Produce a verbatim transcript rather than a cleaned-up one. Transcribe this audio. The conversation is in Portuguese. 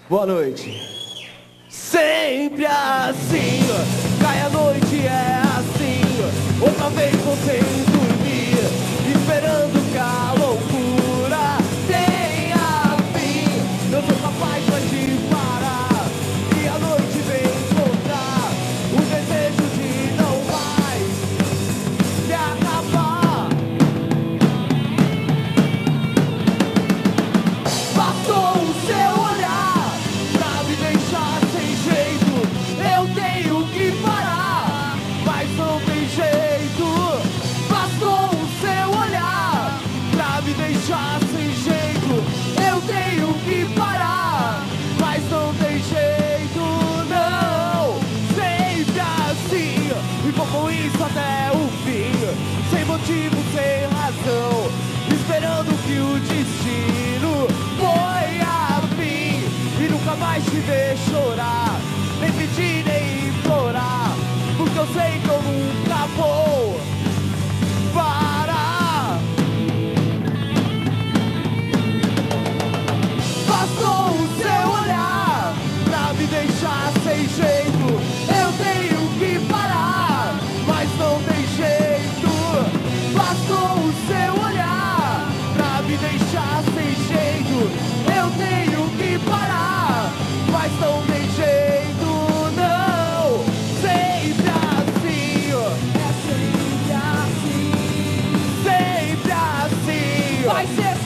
Boa noite. Sempre assim, cai a noite, é assim. Outra vez vou sem dormir, esperando que a loucura tenha fim. Eu sou capaz de parar e a noite vem encontrar o desejo de não mais se acabar. Bastou o seu olhar pra me deixar sem jeito. Eu tenho que parar, mas não tem jeito. Bastou o seu olhar pra me deixar sem jeito. Eu tenho que parar, mas não tem jeito, não. Sempre assim, e vou com isso até o fim, sem motivo, sem razão, esperando que o destino ponha fim e nunca mais te ver chorar, nem pedir, nem implorar, porque eu sei que eu nunca vou parar. Bastou o seu olhar pra me deixar sem jeito. Eu tenho que parar, mas não tem jeito. Bastou o seu olhar pra me deixar sem jeito. Eu tenho que parar, mas não tem jeito, não. Sempre assim, é sempre assim, sempre assim. Vai ser